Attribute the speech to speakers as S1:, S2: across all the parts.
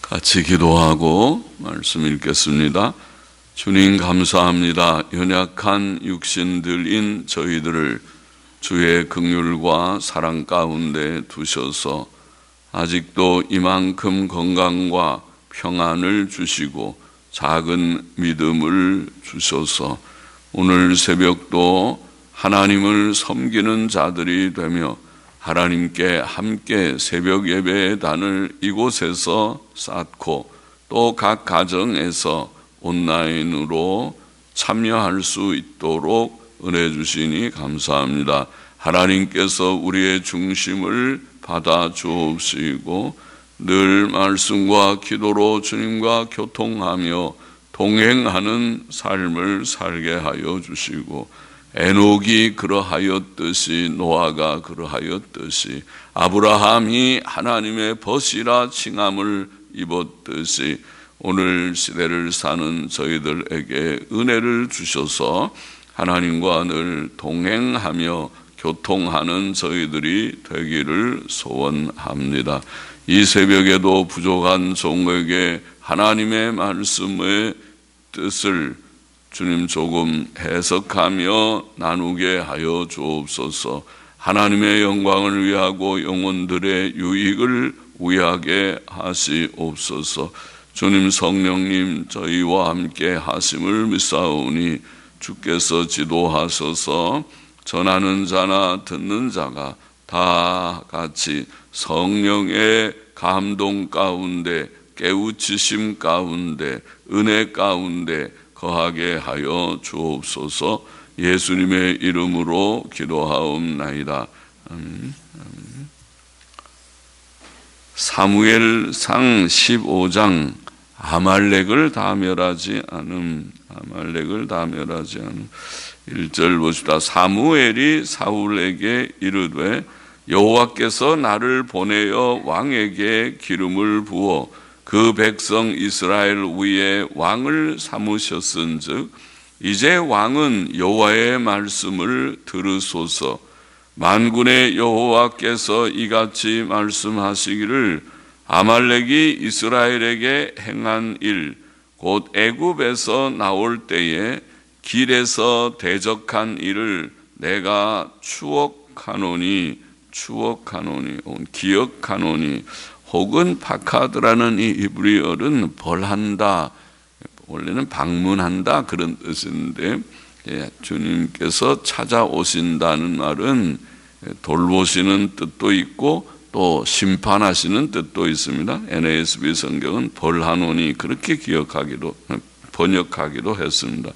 S1: 같이 기도하고 말씀 읽겠습니다. 주님 감사합니다. 연약한 육신들인 저희들을 주의 긍휼과 사랑 가운데 두셔서 아직도 이만큼 건강과 평안을 주시고 작은 믿음을 주셔서 오늘 새벽도 하나님을 섬기는 자들이 되며 하나님께 함께 새벽 예배의 단을 이곳에서 쌓고 또 각 가정에서 온라인으로 참여할 수 있도록 은혜 주시니 감사합니다. 하나님께서 우리의 중심을 받아 주옵시고 늘 말씀과 기도로 주님과 교통하며 동행하는 삶을 살게 하여 주시고 에녹이 그러하였듯이 노아가 그러하였듯이 아브라함이 하나님의 벗이라 칭함을 입었듯이 오늘 시대를 사는 저희들에게 은혜를 주셔서 하나님과 늘 동행하며 교통하는 저희들이 되기를 소원합니다. 이 새벽에도 부족한 종에게 하나님의 말씀의 뜻을 주님 조금 해석하며 나누게 하여 주옵소서. 하나님의 영광을 위하고 영혼들의 유익을 위하게 하시옵소서. 주님 성령님 저희와 함께 하심을 믿사오니 주께서 지도하셔서 전하는 자나 듣는 자가 다 같이 성령의 감동 가운데 깨우치심 가운데 은혜 가운데 거하게 하여 주옵소서. 예수님의 이름으로 기도하옵나이다. 사무엘상 15장 아말렉을 다 멸하지 않음. 1절 보십시다. 사무엘이 사울에게 이르되 여호와께서 나를 보내어 왕에게 기름을 부어 그 백성 이스라엘 위에 왕을 삼으셨은즉 이제 왕은 여호와의 말씀을 들으소서. 만군의 여호와께서 이같이 말씀하시기를 아말렉이 이스라엘에게 행한 일 곧 애굽에서 나올 때에 길에서 대적한 일을 내가 추억하노니 기억하노니 혹은 파카드라는 이 히브리어는 벌한다, 원래는 방문한다 그런 뜻인데 주님께서 찾아오신다는 말은 돌보시는 뜻도 있고 또 심판하시는 뜻도 있습니다. NASB 성경은 벌하노니 그렇게 번역하기도 했습니다.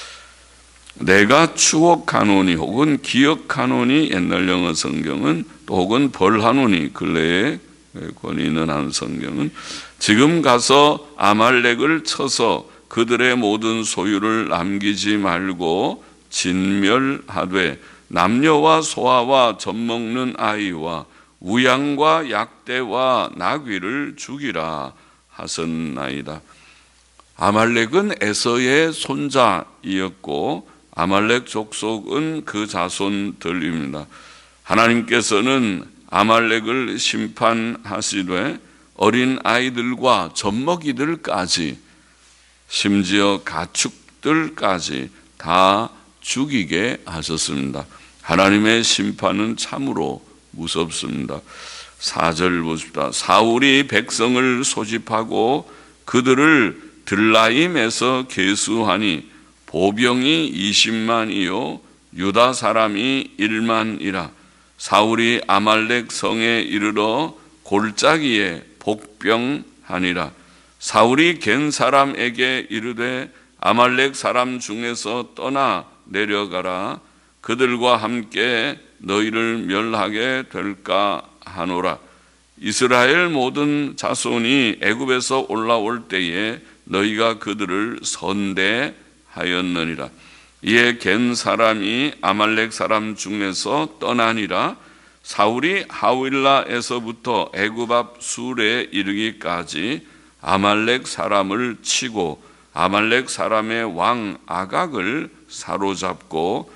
S1: 내가 추억하노니 혹은 기억하노니 옛날 영어 성경은 또 혹은 벌하노니 근래에 권위 있는 한 성경은 지금 가서 아말렉을 쳐서 그들의 모든 소유를 남기지 말고 진멸하되 남녀와 소아와 젖먹는 아이와 우양과 약대와 나귀를 죽이라 하셨나이다. 아말렉은 에서의 손자이었고 아말렉 족속은 그 자손들입니다. 하나님께서는 아말렉을 심판하시되 어린 아이들과 젖먹이들까지 심지어 가축들까지 다 죽이게 하셨습니다. 하나님의 심판은 참으로 무섭습니다. 4절 보십시다. 사울이 백성을 소집하고 그들을 들라임에서 계수하니 보병이 20만이요 유다 사람이 1만이라. 사울이 아말렉 성에 이르러 골짜기에 복병하니라. 사울이 겐 사람에게 이르되 아말렉 사람 중에서 떠나 내려가라. 그들과 함께 너희를 멸하게 될까 하노라. 이스라엘 모든 자손이 애굽에서 올라올 때에 너희가 그들을 선대하였느니라. 이에 겐 사람이 아말렉 사람 중에서 떠나니라. 사울이 하윌라에서부터 애굽 앞 술에 이르기까지 아말렉 사람을 치고 아말렉 사람의 왕 아각을 사로잡고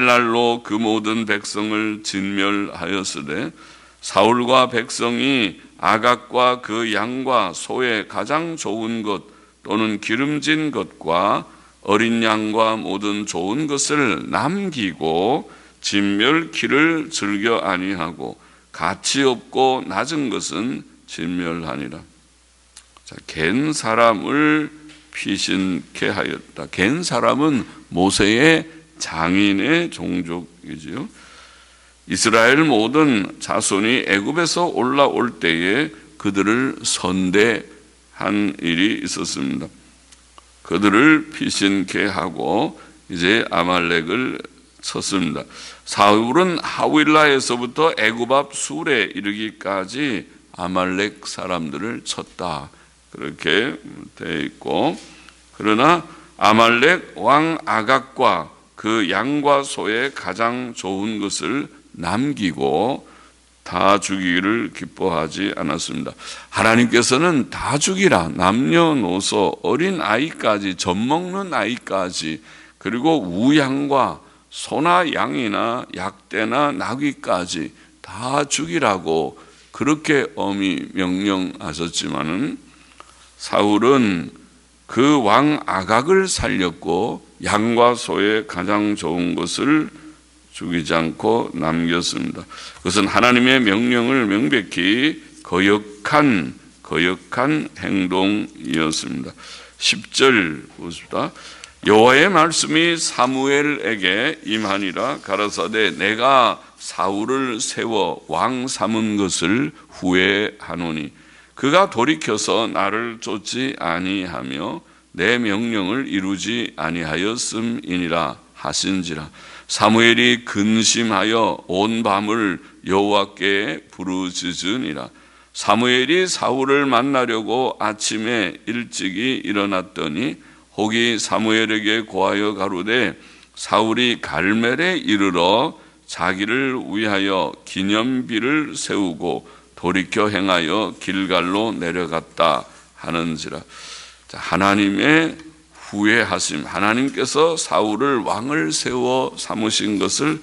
S1: 칼날로 그 모든 백성을 진멸하였으되 사울과 백성이 아각과 그 양과 소의 가장 좋은 것 또는 기름진 것과 어린 양과 모든 좋은 것을 남기고 진멸키를 즐겨 아니하고 가치 없고 낮은 것은 진멸하니라. 자, 갠 사람을 피신케 하였다. 갠 사람은 모세의 장인의 종족이지요. 이스라엘 모든 자손이 애굽에서 올라올 때에 그들을 선대한 일이 있었습니다. 그들을 피신케 하고 이제 아말렉을 쳤습니다. 사울은 하윌라에서부터 애굽 앞 술에 이르기까지 아말렉 사람들을 쳤다. 그렇게 되어 있고, 그러나 아말렉 왕 아각과 그 양과 소의 가장 좋은 것을 남기고 다 죽이기를 기뻐하지 않았습니다. 하나님께서는 다 죽이라, 남녀노소 어린 아이까지, 젖먹는 아이까지, 그리고 우양과 소나 양이나 약대나 나귀까지 다 죽이라고 그렇게 엄히 명령하셨지만은 사울은 그 왕 아각을 살렸고 양과 소의 가장 좋은 것을 죽이지 않고 남겼습니다. 그것은 하나님의 명령을 명백히 거역한 행동이었습니다. 10절 보십시다. 여호와의 말씀이 사무엘에게 임하니라. 가라사대 내가 사울을 세워 왕 삼은 것을 후회하노니 그가 돌이켜서 나를 쫓지 아니하며 내 명령을 이루지 아니하였음이니라 하신지라. 사무엘이 근심하여 온 밤을 여호와께 부르짖으니라. 사무엘이 사울을 만나려고 아침에 일찍이 일어났더니 혹이 사무엘에게 고하여 가로되 사울이 갈멜에 이르러 자기를 위하여 기념비를 세우고 돌이켜 행하여 길갈로 내려갔다 하는지라. 하나님의 후회하심, 하나님께서 사울을 왕을 세워 삼으신 것을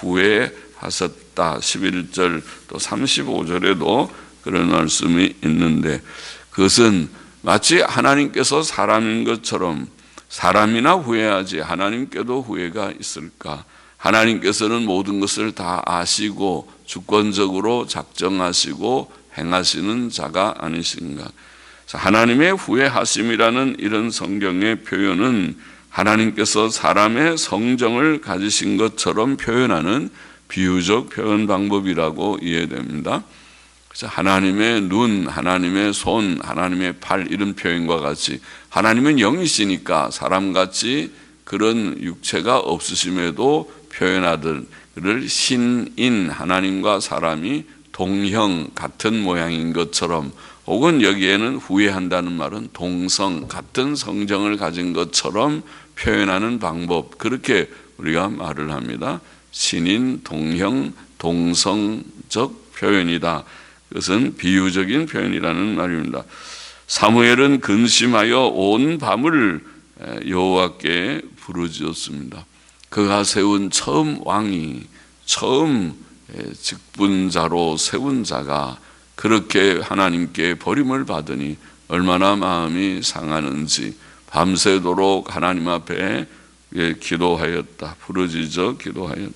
S1: 후회하셨다. 11절 또 35절에도 그런 말씀이 있는데, 그것은 마치 하나님께서 사람인 것처럼 사람이나 후회하지 하나님께도 후회가 있을까? 하나님께서는 모든 것을 다 아시고 주권적으로 작정하시고 행하시는 자가 아니신가? 하나님의 후회하심이라는 이런 성경의 표현은 하나님께서 사람의 성정을 가지신 것처럼 표현하는 비유적 표현 방법이라고 이해됩니다. 그래서 하나님의 눈, 하나님의 손, 하나님의 팔 이런 표현과 같이 하나님은 영이시니까 사람같이 그런 육체가 없으심에도 표현하듯 그를 신인 하나님과 사람이 동형 같은 모양인 것처럼, 혹은 여기에는 후회한다는 말은 동성 같은 성정을 가진 것처럼 표현하는 방법, 그렇게 우리가 말을 합니다. 신인, 동형, 동성적 표현이다. 그것은 비유적인 표현이라는 말입니다. 사무엘은 근심하여 온 밤을 여호와께 부르짖었습니다. 그가 세운 처음 왕이, 처음 직분자로 세운 자가 그렇게 하나님께 버림을 받으니 얼마나 마음이 상하는지 밤새도록 하나님 앞에 기도하였다. 부르짖어 기도하였다.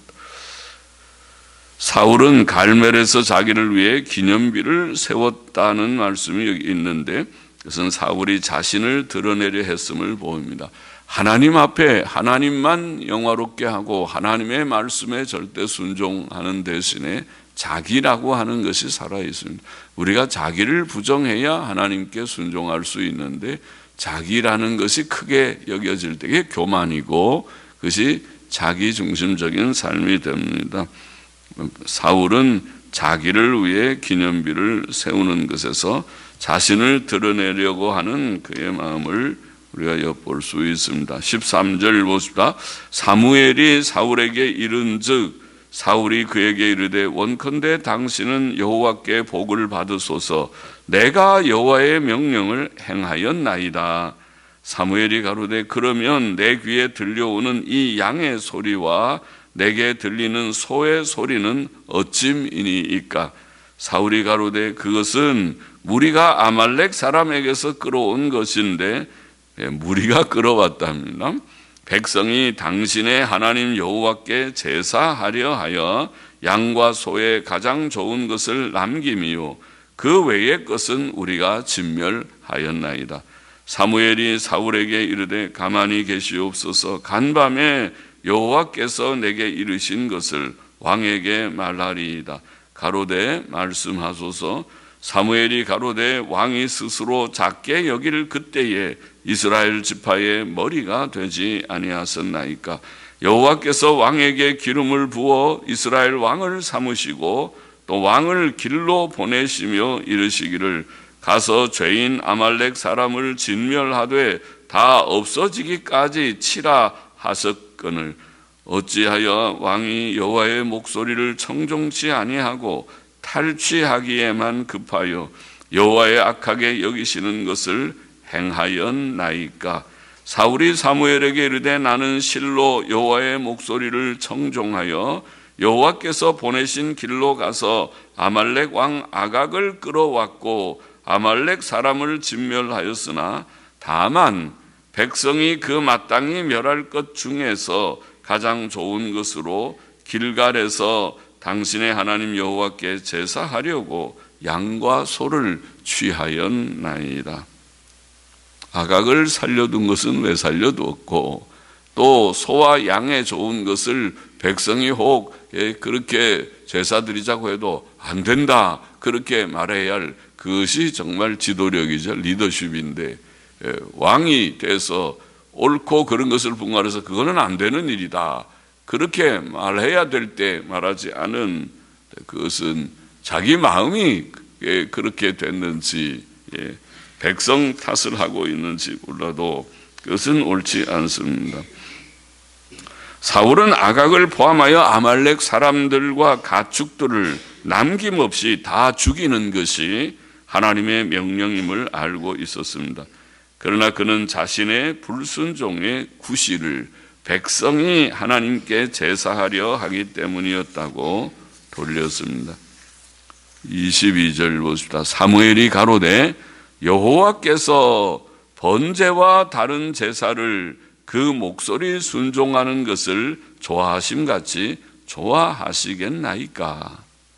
S1: 사울은 갈멜에서 자기를 위해 기념비를 세웠다는 말씀이 여기 있는데, 그것은 사울이 자신을 드러내려 했음을 보입니다. 하나님 앞에 하나님만 영화롭게 하고 하나님의 말씀에 절대 순종하는 대신에 자기라고 하는 것이 살아있습니다. 우리가 자기를 부정해야 하나님께 순종할 수 있는데, 자기라는 것이 크게 여겨질 때에 교만이고 그것이 자기 중심적인 삶이 됩니다. 사울은 자기를 위해 기념비를 세우는 것에서 자신을 드러내려고 하는 그의 마음을 우리가 엿볼 수 있습니다. 13절 보십시다. 사무엘이 사울에게 이른즉 사울이 그에게 이르되 원컨대 당신은 여호와께 복을 받으소서. 내가 여호와의 명령을 행하였나이다. 사무엘이 가로되 그러면 내 귀에 들려오는 이 양의 소리와 내게 들리는 소의 소리는 어찜이니이까? 사울이 가로되 그것은 무리가 아말렉 사람에게서 끌어온 것인데, 무리가 끌어왔답니다. 백성이 당신의 하나님 여호와께 제사하려 하여 양과 소의 가장 좋은 것을 남김이요 그 외의 것은 우리가 진멸하였나이다. 사무엘이 사울에게 이르되 가만히 계시옵소서. 간밤에 여호와께서 내게 이르신 것을 왕에게 말하리이다. 가로되 말씀하소서. 사무엘이 가로되 왕이 스스로 작게 여길 그때에 이스라엘 지파의 머리가 되지 아니하셨나이까. 여호와께서 왕에게 기름을 부어 이스라엘 왕을 삼으시고 또 왕을 길로 보내시며 이르시기를 가서 죄인 아말렉 사람을 진멸하되 다 없어지기까지 치라 하셨거늘 어찌하여 왕이 여호와의 목소리를 청종치 아니하고 탈취하기에만 급하여 여호와의 악하게 여기시는 것을 행하였나이까. 사울이 사무엘에게 이르되 나는 실로 여호와의 목소리를 청종하여 여호와께서 보내신 길로 가서 아말렉 왕 아각을 끌어왔고 아말렉 사람을 진멸하였으나 다만 백성이 그 마땅히 멸할 것 중에서 가장 좋은 것으로 길갈에서 당신의 하나님 여호와께 제사하려고 양과 소를 취하였나이다. 아각을 살려둔 것은 왜 살려두었고 또 소와 양의 좋은 것을 백성이 혹 그렇게 제사 드리자고 해도 안 된다 그렇게 말해야 할 그것이 정말 지도력이죠. 리더십인데 왕이 돼서 옳고 그런 것을 분간해서 그거는 안 되는 일이다 그렇게 말해야 될 때 말하지 않은 그것은 자기 마음이 그렇게 됐는지 백성 탓을 하고 있는지 몰라도 그것은 옳지 않습니다. 사울은 아각을 포함하여 아말렉 사람들과 가축들을 남김없이 다 죽이는 것이 하나님의 명령임을 알고 있었습니다. 그러나 그는 자신의 불순종의 구실을 백성이 하나님께 제사하려 하기 때문이었다고 돌렸습니다. 22절 보십시다. 사무엘이 가로되 여호와께서 번제와 다른 제사를 그 목소리 순종하는 것을 좋아하심같이 좋아하시겠나이까.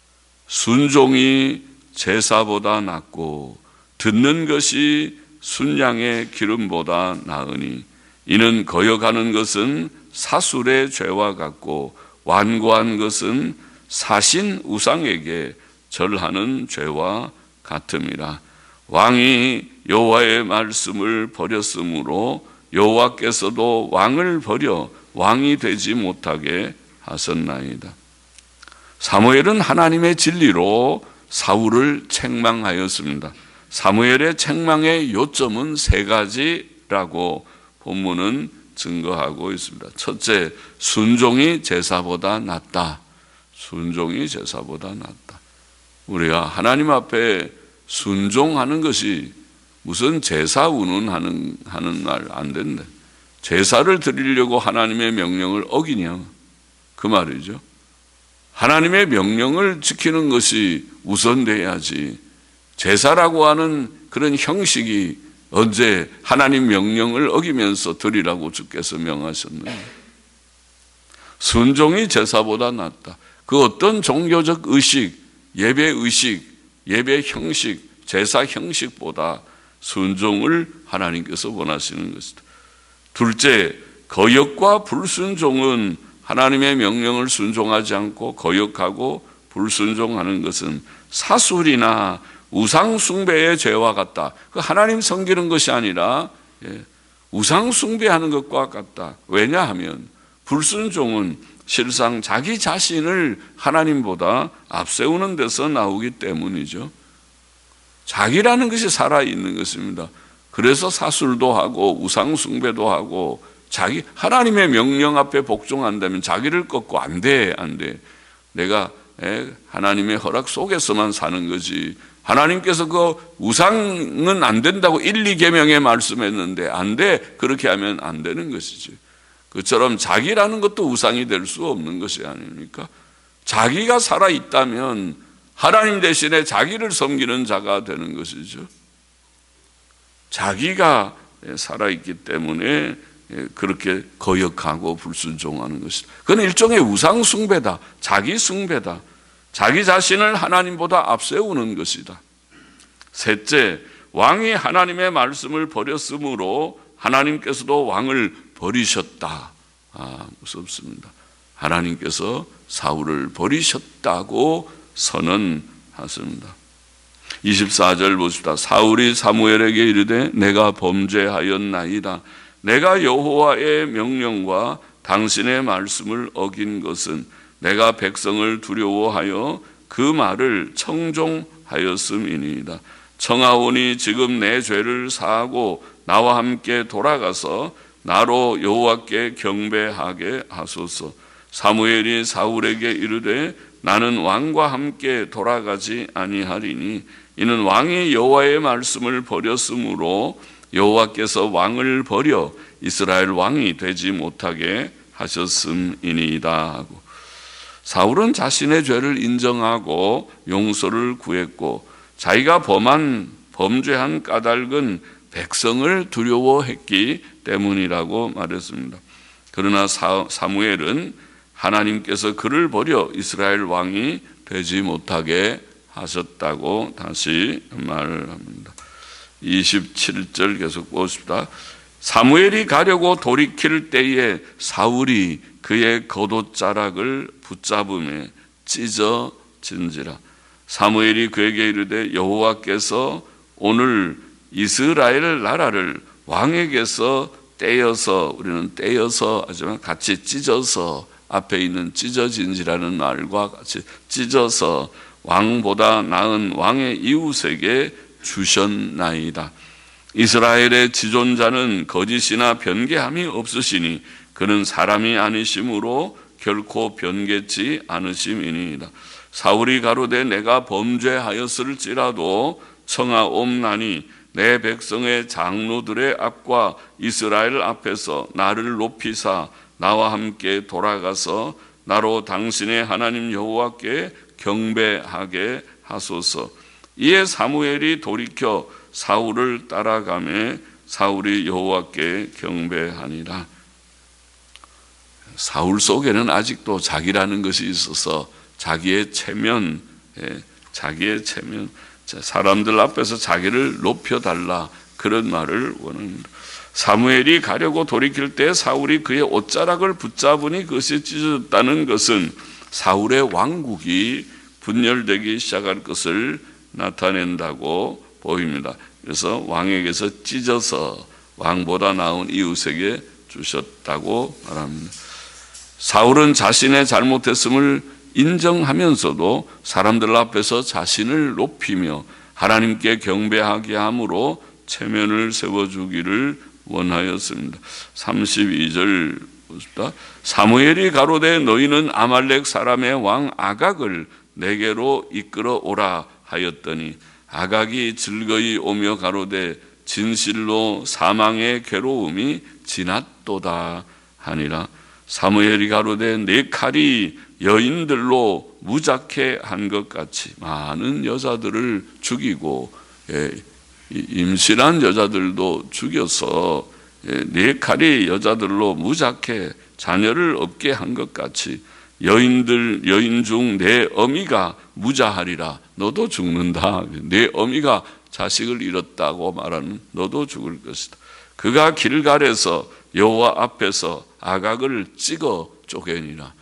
S1: 순종이 제사보다 낫고 듣는 것이 순양의 기름보다 나으니 이는 거역하는 것은 사술의 죄와 같고 완고한 것은 사신 우상에게 절하는 죄와 같음이라. 왕이 여호와의 말씀을 버렸으므로 여호와께서도 왕을 버려 왕이 되지 못하게 하셨나이다. 사무엘은 하나님의 진리로 사울을 책망하였습니다. 사무엘의 책망의 요점은 세 가지라고 본문은 증거하고 있습니다. 첫째, 순종이 제사보다 낫다. 순종이 제사보다 낫다. 우리가 하나님 앞에 순종하는 것이 무슨 제사 운운하는 말 안 된다. 제사를 드리려고 하나님의 명령을 어기냐 그 말이죠. 하나님의 명령을 지키는 것이 우선돼야지 제사라고 하는 그런 형식이 언제 하나님 명령을 어기면서 드리라고 주께서 명하셨느냐. 순종이 제사보다 낫다. 그 어떤 종교적 의식, 예배 의식, 예배 형식, 제사 형식보다 순종을 하나님께서 원하시는 것이다. 둘째, 거역과 불순종은 하나님의 명령을 순종하지 않고 거역하고 불순종하는 것은 사술이나 우상 숭배의 죄와 같다. 그 하나님 섬기는 것이 아니라 우상 숭배하는 것과 같다. 왜냐하면 불순종은 실상 자기 자신을 하나님보다 앞세우는 데서 나오기 때문이죠. 자기라는 것이 살아있는 것입니다. 그래서 사술도 하고 우상 숭배도 하고 자기 하나님의 명령 앞에 복종한다면 자기를 꺾고 안 돼. 내가 하나님의 허락 속에서만 사는 거지. 하나님께서 그 우상은 안 된다고 1, 2계명에 말씀했는데 안 돼. 그렇게 하면 안 되는 것이지. 그처럼 자기라는 것도 우상이 될 수 없는 것이 아닙니까? 자기가 살아있다면 하나님 대신에 자기를 섬기는 자가 되는 것이죠. 자기가 살아있기 때문에 그렇게 거역하고 불순종하는 것이다. 그건 일종의 우상 숭배다. 자기 숭배다. 자기 자신을 하나님보다 앞세우는 것이다. 셋째, 왕이 하나님의 말씀을 버렸으므로 하나님께서도 왕을 버리셨다. 무섭습니다. 하나님께서 사울을 버리셨다고 선언하십니다. 24절 보십시다. 사울이 사무엘에게 이르되 내가 범죄하였나이다. 내가 여호와의 명령과 당신의 말씀을 어긴 것은 내가 백성을 두려워하여 그 말을 청종하였음이니이다. 청하오니 지금 내 죄를 사하고 나와 함께 돌아가서 나로 여호와께 경배하게 하소서. 사무엘이 사울에게 이르되 나는 왕과 함께 돌아가지 아니하리니 이는 왕이 여호와의 말씀을 버렸으므로 여호와께서 왕을 버려 이스라엘 왕이 되지 못하게 하셨음이니이다 하고, 사울은 자신의 죄를 인정하고 용서를 구했고 자기가 범죄한 까닭은 백성을 두려워했기 때문이라고 말했습니다. 그러나 사무엘은 하나님께서 그를 버려 이스라엘 왕이 되지 못하게 하셨다고 다시 말을 합니다. 27절 계속 보십시다. 사무엘이 가려고 돌이킬 때에 사울이 그의 겉옷자락을 붙잡음에 찢어진지라. 사무엘이 그에게 이르되 여호와께서 오늘 이스라엘 나라를 왕에게서 떼어서, 우리는 떼어서 하지만 같이 찢어서, 앞에 있는 찢어진지라는 말과 같이 찢어서 왕보다 나은 왕의 이웃에게 주셨나이다. 이스라엘의 지존자는 거짓이나 변개함이 없으시니 그는 사람이 아니심으로 결코 변개치 않으심이니이다. 사울이 가로되 내가 범죄하였을지라도 청하옵나니 내 백성의 장로들의 앞과 이스라엘 앞에서 나를 높이사 나와 함께 돌아가서 나로 당신의 하나님 여호와께 경배하게 하소서. 이에 사무엘이 돌이켜 사울을 따라가매 사울이 여호와께 경배하니라. 사울 속에는 아직도 자기라는 것이 있어서 자기의 체면, 사람들 앞에서 자기를 높여달라, 그런 말을 원합니다. 사무엘이 가려고 돌이킬 때 사울이 그의 옷자락을 붙잡으니 그것이 찢어졌다는 것은 사울의 왕국이 분열되기 시작할 것을 나타낸다고 보입니다. 그래서 왕에게서 찢어서 왕보다 나은 이웃에게 주셨다고 말합니다. 사울은 자신의 잘못했음을 인정하면서도 사람들 앞에서 자신을 높이며 하나님께 경배하게 함으로 체면을 세워주기를 원하였습니다. 32절 보십시다. 사무엘이 가로되 너희는 아말렉 사람의 왕 아각을 내게로 이끌어 오라 하였더니 아각이 즐거이 오며 가로되 진실로 사망의 괴로움이 지났도다 하니라. 사무엘이 가로되 내 칼이 여인들로 무작해 한 것 같이 많은 여자들을 죽이고 임신한 여자들도 죽여서 네 칼이 여자들로 무작해 자녀를 없게 한 것 같이 여인 중 내 어미가 무자하리라. 너도 죽는다. 내 어미가 자식을 잃었다고 말하는 너도 죽을 것이다. 그가 길갈에서 여호와 앞에서 아각을 찍어 쪼개니라.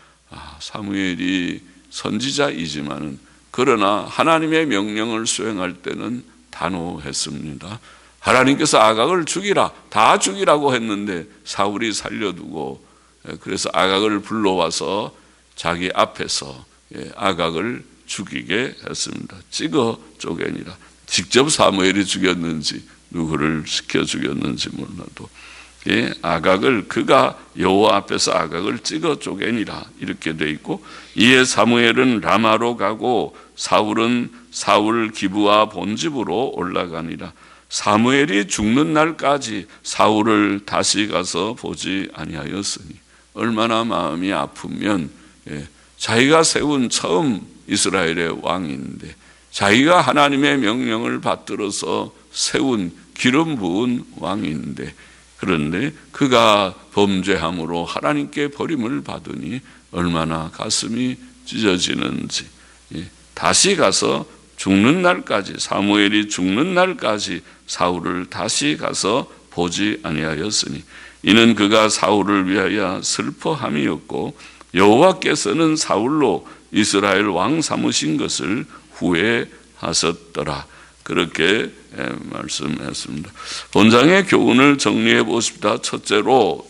S1: 사무엘이 선지자이지만은 그러나 하나님의 명령을 수행할 때는 단호했습니다. 하나님께서 아각을 죽이라, 다 죽이라고 했는데 사울이 살려두고, 그래서 아각을 불러와서 자기 앞에서 아각을 죽이게 했습니다. 찍어 쪼개니라. 직접 사무엘이 죽였는지 누구를 시켜 죽였는지 몰라도 아각을, 그가 여호와 앞에서 아각을 찍어 쪼개니라 이렇게 돼 있고, 이에 사무엘은 라마로 가고 사울은 사울 기브아 본집으로 올라가니라. 사무엘이 죽는 날까지 사울을 다시 가서 보지 아니하였으니 얼마나 마음이 아프면 자기가 세운 처음 이스라엘의 왕인데 자기가 하나님의 명령을 받들어서 세운 기름 부은 왕인데 그런데 그가 범죄함으로 하나님께 버림을 받으니 얼마나 가슴이 찢어지는지 다시 가서 죽는 날까지 사무엘이 죽는 날까지 사울을 다시 가서 보지 아니하였으니 이는 그가 사울을 위하여 슬퍼함이었고 여호와께서는 사울로 이스라엘 왕 삼으신 것을 후회하셨더라. 그렇게 말씀했습니다. 본장의 교훈을 정리해 보십시다. 첫째로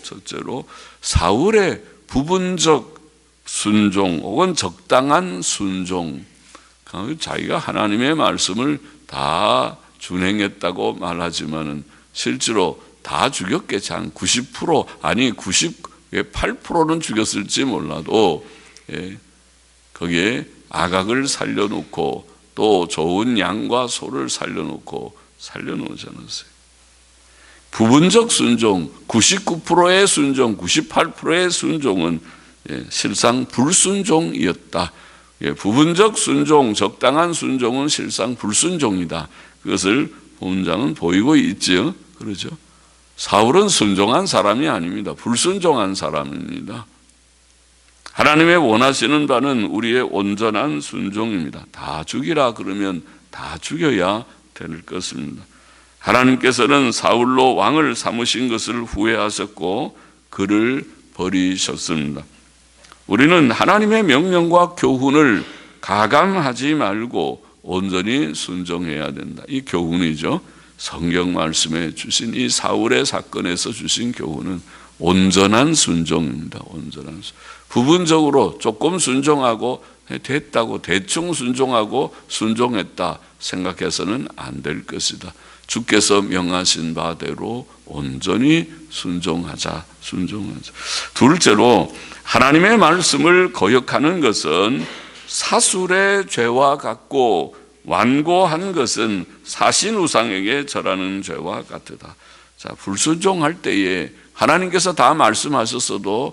S1: 사울의 부분적 순종 혹은 적당한 순종, 자기가 하나님의 말씀을 다 준행했다고 말하지만은 실제로 다 죽였겠지. 한 90% 아니 98%는 죽였을지 몰라도 거기에 아각을 살려놓고 또 좋은 양과 소를 살려놓지 않았어요. 부분적 순종, 99%의 순종, 98%의 순종은 실상 불순종이었다. 부분적 순종, 적당한 순종은 실상 불순종이다. 그것을 본장은 보이고 있지요. 그렇죠? 사울은 순종한 사람이 아닙니다. 불순종한 사람입니다. 하나님의 원하시는 바는 우리의 온전한 순종입니다. 다 죽이라 그러면 다 죽여야 될 것입니다. 하나님께서는 사울로 왕을 삼으신 것을 후회하셨고 그를 버리셨습니다. 우리는 하나님의 명령과 교훈을 가감하지 말고 온전히 순종해야 된다. 이 교훈이죠. 성경 말씀에 주신 이 사울의 사건에서 주신 교훈은 온전한 순종입니다. 온전한 순종. 부분적으로 조금 순종하고 됐다고 대충 순종하고 순종했다 생각해서는 안 될 것이다. 주께서 명하신 바대로 온전히 순종하자. 둘째로 하나님의 말씀을 거역하는 것은 사술의 죄와 같고 완고한 것은 사신우상에게 절하는 죄와 같으다. 자, 불순종할 때에 하나님께서 다 말씀하셨어도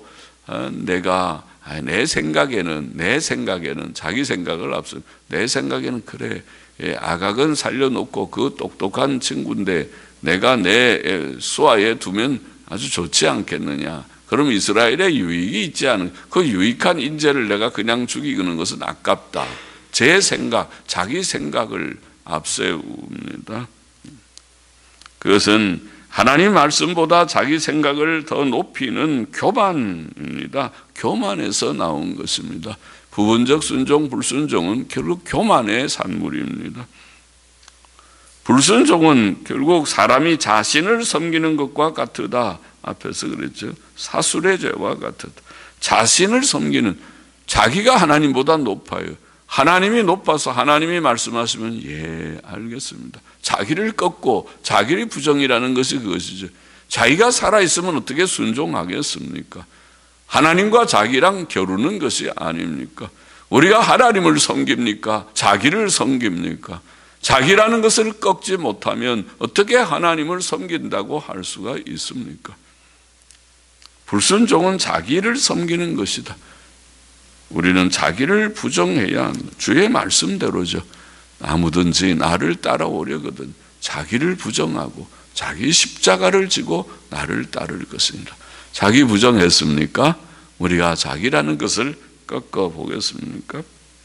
S1: 내 생각에는 자기 생각을 앞서 내 생각에는 그래 아각은 살려놓고 그 똑똑한 친구인데 내가 내 수하에 두면 아주 좋지 않겠느냐. 그럼 이스라엘에 유익이 있지 않은 그 유익한 인재를 내가 그냥 죽이는 것은 아깝다. 제 생각, 자기 생각을 앞세웁니다. 그것은 하나님 말씀보다 자기 생각을 더 높이는 교만입니다. 교만에서 나온 것입니다. 부분적 순종, 불순종은 결국 교만의 산물입니다. 불순종은 결국 사람이 자신을 섬기는 것과 같으다. 앞에서 그랬죠. 사술의 죄와 같으다. 자신을 섬기는, 자기가 하나님보다 높아요. 하나님이 높아서 하나님이 말씀하시면 예, 알겠습니다. 자기를 꺾고 자기를 부정이라는 것이 그것이죠. 자기가 살아있으면 어떻게 순종하겠습니까? 하나님과 자기랑 겨루는 것이 아닙니까? 우리가 하나님을 섬깁니까? 자기를 섬깁니까? 자기라는 것을 꺾지 못하면 어떻게 하나님을 섬긴다고 할 수가 있습니까? 불순종은 자기를 섬기는 것이다. 우리는 자기를 부정해야 합니다. 주의 말씀대로죠. 아무든지 나를 따라오려거든 자기를 부정하고 자기 십자가를 지고 나를 따를 것입니다. 자기 부정했습니까? 우리가 자기라는 것을 꺾어 보겠습니까?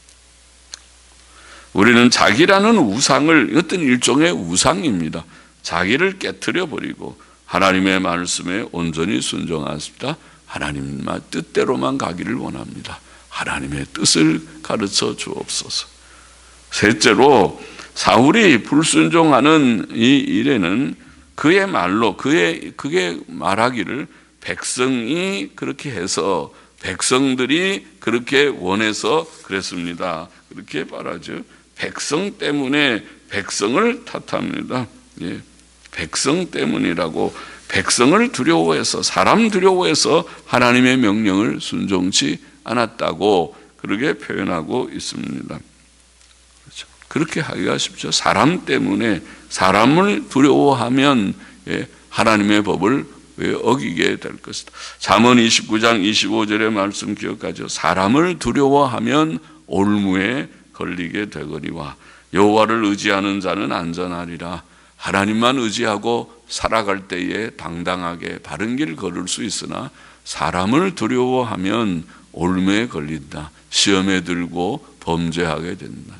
S1: 우리는 자기라는 우상을 어떤 일종의 우상입니다. 자기를 깨트려 버리고 하나님의 말씀에 온전히 순종하십니다. 하나님 뜻대로만 가기를 원합니다. 하나님의 뜻을 가르쳐 주옵소서. 셋째로 사울이 불순종하는 이 일에는 그의 말로 그게 말하기를 백성이 그렇게 해서 백성들이 그렇게 원해서 그랬습니다. 그렇게 말하죠. 백성 때문에 백성을 탓합니다. 예, 백성 때문이라고 백성을 두려워해서 사람 두려워해서 하나님의 명령을 순종치 않았다고 그렇게 표현하고 있습니다. 그렇죠. 그렇게 하기가 쉽죠. 사람 때문에 사람을 두려워하면 하나님의 법을 왜 어기게 될 것이다. 잠언 29장 25절의 말씀 기억하죠. 사람을 두려워하면 올무에 걸리게 되거니와 여호와를 의지하는 자는 안전하리라. 하나님만 의지하고 살아갈 때에 당당하게 바른 길 걸을 수 있으나 사람을 두려워하면 올무에 걸린다. 시험에 들고 범죄하게 된다.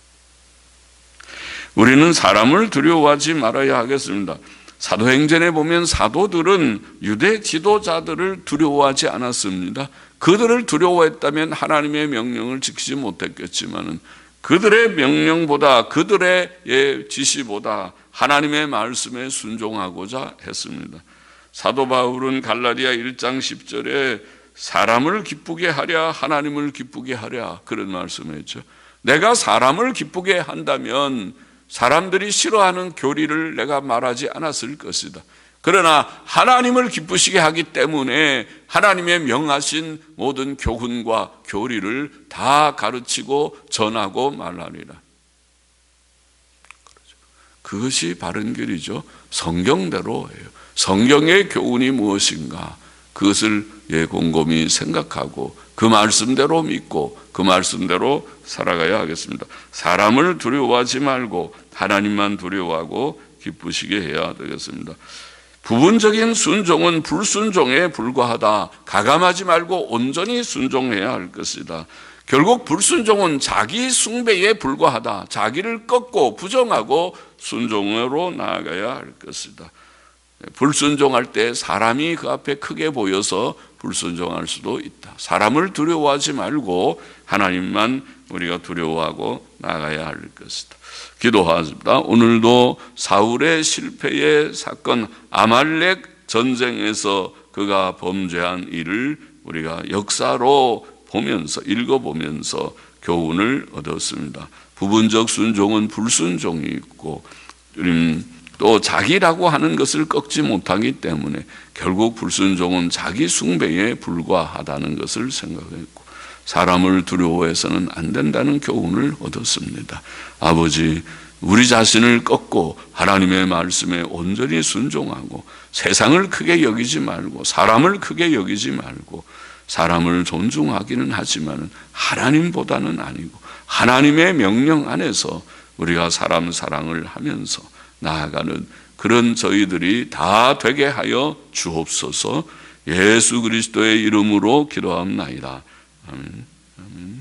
S1: 우리는 사람을 두려워하지 말아야 하겠습니다. 사도행전에 보면 사도들은 유대 지도자들을 두려워하지 않았습니다. 그들을 두려워했다면 하나님의 명령을 지키지 못했겠지만 그들의 명령보다 그들의 지시보다 하나님의 말씀에 순종하고자 했습니다. 사도 바울은 갈라디아 1장 10절에 사람을 기쁘게 하랴 하나님을 기쁘게 하랴 그런 말씀을 했죠. 내가 사람을 기쁘게 한다면 사람들이 싫어하는 교리를 내가 말하지 않았을 것이다. 그러나 하나님을 기쁘시게 하기 때문에 하나님의 명하신 모든 교훈과 교리를 다 가르치고 전하고 말하리라. 그것이 바른 길이죠. 성경대로예요. 성경의 교훈이 무엇인가 그것을 곰곰이 생각하고 그 말씀대로 믿고 그 말씀대로 살아가야 하겠습니다. 사람을 두려워하지 말고 하나님만 두려워하고 기쁘시게 해야 되겠습니다. 부분적인 순종은 불순종에 불과하다. 가감하지 말고 온전히 순종해야 할 것이다. 결국 불순종은 자기 숭배에 불과하다. 자기를 꺾고 부정하고 순종으로 나아가야 할 것이다. 불순종할 때 사람이 그 앞에 크게 보여서 불순종할 수도 있다. 사람을 두려워하지 말고 하나님만 우리가 두려워하고 나아가야 할 것이다. 기도하십니다. 오늘도 사울의 실패의 사건 아말렉 전쟁에서 그가 범죄한 일을 우리가 역사로 보면서 읽어보면서 교훈을 얻었습니다. 부분적 순종은 불순종이 있고 또 자기라고 하는 것을 꺾지 못하기 때문에 결국 불순종은 자기 숭배에 불과하다는 것을 생각했고 사람을 두려워해서는 안 된다는 교훈을 얻었습니다. 아버지, 우리 자신을 꺾고 하나님의 말씀에 온전히 순종하고 세상을 크게 여기지 말고 사람을 크게 여기지 말고 사람을 존중하기는 하지만 하나님보다는 아니고 하나님의 명령 안에서 우리가 사람 사랑을 하면서 나아가는 그런 저희들이 다 되게 하여 주옵소서. 예수 그리스도의 이름으로 기도합나이다. 아멘. 아멘.